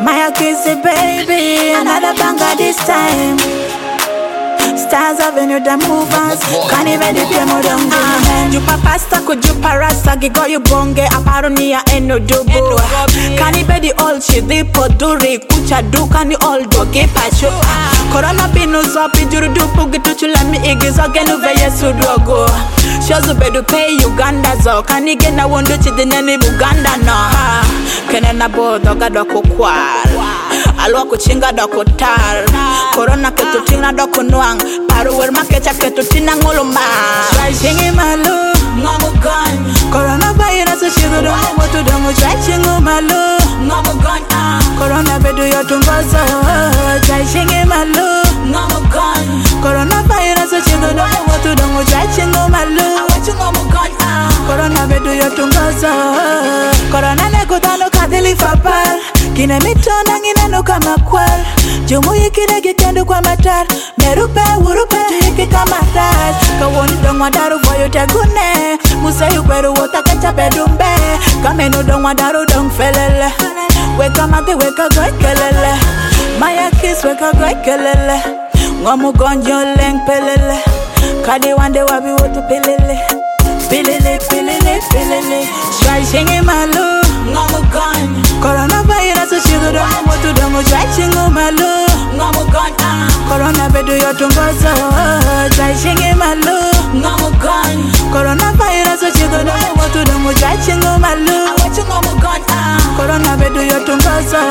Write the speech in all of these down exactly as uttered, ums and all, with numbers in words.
Maya Kissy baby, another banger this time. Stars Avenue the movers, can't even do them all down. Jupa pasta kujupa rasta gigo you bonge aparonia eno dubo. Can't even the old shit the poduri kucha do can the old doge pacho. Corona binus up juru dupu gitu chula mi igis again over yesu drogo. Shows bedu pay Uganda zo can you get na wondo chidineni Buganda no. Kenena bo doga doko kwal. Alwa kuchinga doko tar. Corona ketutina doko nuang. Paru wer makecha ketutina ngoloma. Try singing malu ngomu gun. Corona virus shido do moto do mo try chingo malu ngomu gun. Corona bedu yotungozo. Try singing malu ngomu gun. Corona virus shido do moto do mo try chingo malu ngomu gun. Corona bedu yotungozo. Corona nekutano kadili fapal. Kine mitona ngine no kama kwal. Jumu yikine gikendo kwa matar. Merupe urupe tuyiki kama tar. Kawoni dongwa daru boyo tegune. Musa yukweru wota kacha bedumbe. Kamenu dongwa daru dong felele. Weka mate weka goy kelele. Maya kiss weka goy kelele. Ngomu gonjo leng pelele. Kadi wande wabi wotu pelele. Pelele pelele pelele. Try singing malu ngomu gon. Corona virus shido do moto do mo try chingo malu ngomu gon. Corona bedu yotungozo. Try singing malu ngomu gon. Corona virus shido do moto do mo try chingo malu ngomu gon. Corona bedu yotungozo.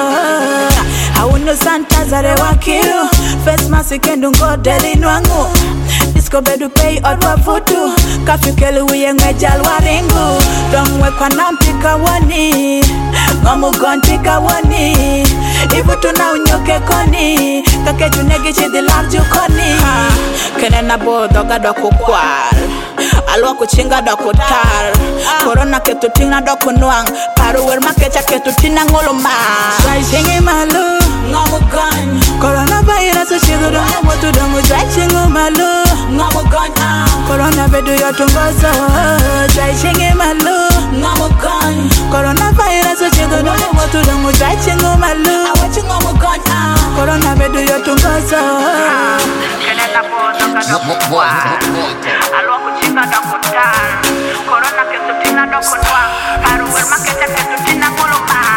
Awuno Santa zare wakiru. Face mask kendo ngodeli nwangu. Disco bedu pay odwa futu. Kafukelu uye ngejal waringu. Dongwe kwa nampika wani. Ngomu gon pika wani. Ifu tuna unyoke koni. Kake junegi chidi larju koni. Kenena bo doga doko kwal. Alwa kuchinga doko tar. Corona ketutina doko nuang. Paru wer makecha ketutina ngoloma. Try singing malu ngomu gon. Corona virus shido do moto do mo try chingo malu ngomu gon. Corona bedu yotungozo. Try singing malu ngomu gon. Corona virus shido do moto do mo try chingo malu ngomu gon. Corona bedu yotungozo. Kenena bo doga doko kwal. Alwa kuchinga doko tar. Corona ketutina doko nuang. Paru wer makecha ketutina ngoloma.